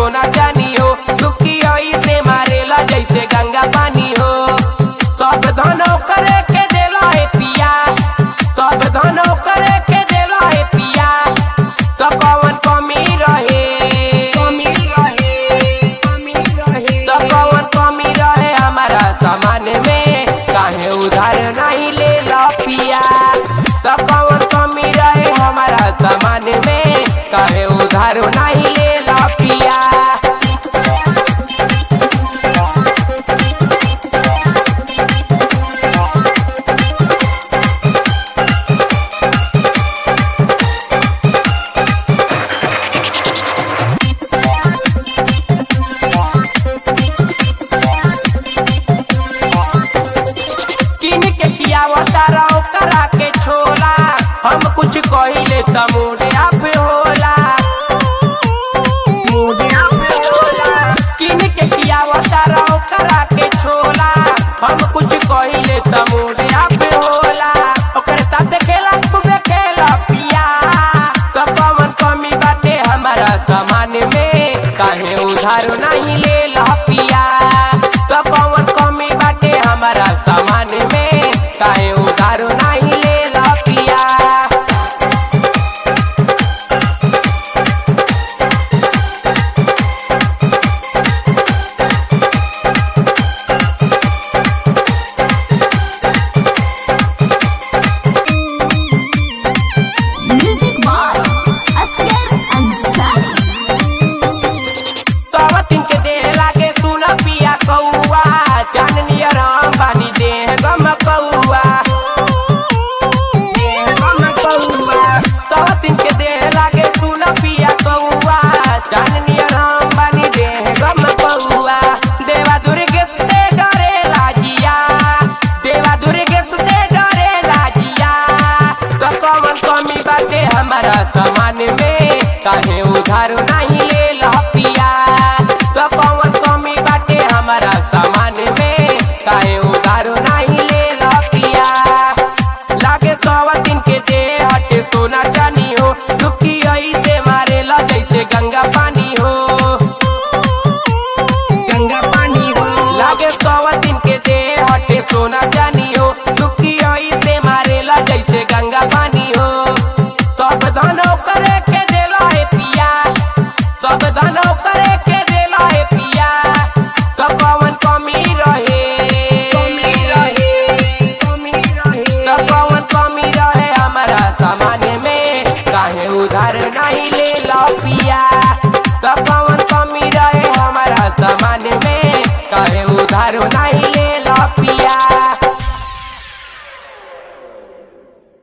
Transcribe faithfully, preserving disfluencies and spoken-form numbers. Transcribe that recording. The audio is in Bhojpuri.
सोना चानी हो। डुबकी ऐसे मारेला जैसे गंगा पानी हो। सब धनो करे के देला है पिया, सब धनो करे के देला है पिया। तो कौन कमी रहे, कमी रहे, कमी रहे, तो कौन कमी रहे हमारा सामान में, काहे उधार नहीं ले ला पिया। तो कौन कमी रहे हमारा सामान में, काहे उधार नहीं ले ला पिया। करा के छोला हम कुछ कहिले त मोरे आप होला, मोरे आप होला। किन के खियावता रहो करा के छोला हम कुछ कहिले त मोरे आप होला। ओकरे साथ खेला खूबे खेला पिया। तो कौन कमी बाटे हमारा सामान में, काहे उधार नहीं ले ला पिया। तो कौन कमी बाटे हमारा सामान में, काहे उधार नहीं ले ला पिया। Music by Asghar Ansari। सावतिन के देह लागे सुना पिया कौआ, चांदनी राम बानी देह गम कौआ, देह गम कौआ। सावतिन के देह लागे सुना पिया कौआ, चांदनी राम बानी देह गम कौआ। देवा दुर्गे से डरे लाजिया, देवा दुर्गे से डरे लाजिया। तो कौन कमी बाटे हमारा सामान में, काहे उधार नहीं ले ला पिया। तो कौन कमी बाटे हमारा सामान में, काहे उधार नहीं ले ला पिया। लागे सावतिन के देह हटे सोना चानी हो। डुबकी ऐसे मारेला जैसे गंगा पानी हो, गंगा पानी हो। लागे सावतिन के देह हटे सोना चानी हो।